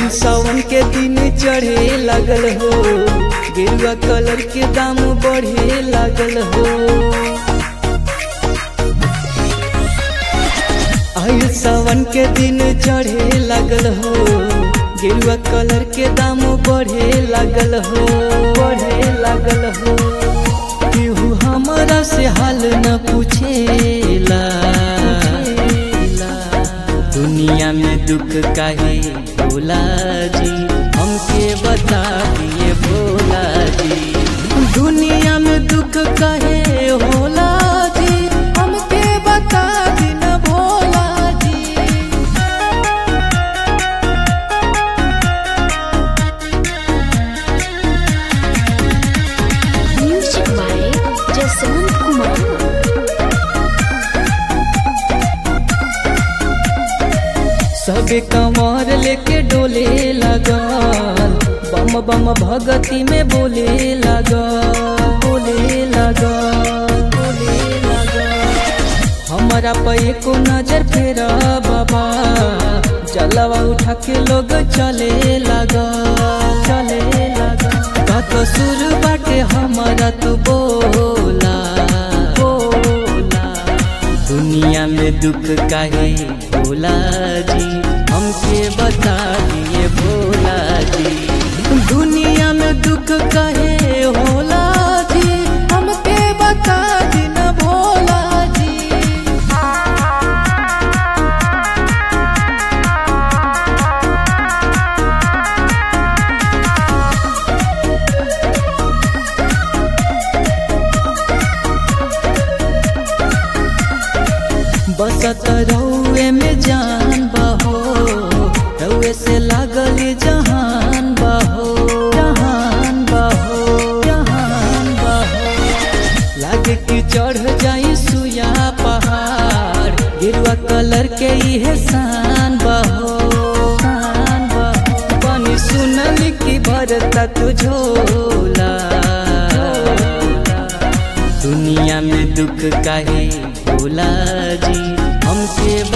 आइल सावन के दिन चढ़े लागल हो, गेरुआ कलर के दाम बढ़े लागल हो। आइल सावन के दिन चढ़े लागल हो, गेरुआ कलर के दाम बढ़े लागल हो, बढ़े लागल हो। केहू हमरा से हाल न पूछेला, दुनिया में दुख काहे भोला जी, हमके बता दिए भोला जी। दुनिया में दुख काहे होला जी, हमके बता दी न भोला जी। Music by Jaswant Kumar. सबे कमर लेके डोले लगल, बम बम भगती में बोले लगल, बोले लगल, बोले लगल। हमारा पे एको नजर फेरा बाबा, जलवा उठा के लोग चले लगल, चले लगल। का कसूर बाटे हमारा तू बोला, बोला। दुनिया में दुख काहे भोला जी, हमके बता दिए भोला जी। दुनिया में दुख काहे होला जी, हमके बता दी न भोला जी। बसत रउए में जान बहो, रउए से लागल जहान बहो, जहान बहो, जहान बहो। लागे कि चढ़ जाई सुया पहाड़, गिरुआ कलर के इहे शान बहो, शान बहो। पानी सुनल की भरता तू झोला, दुनिया में दुख काहे भोला जी, हमके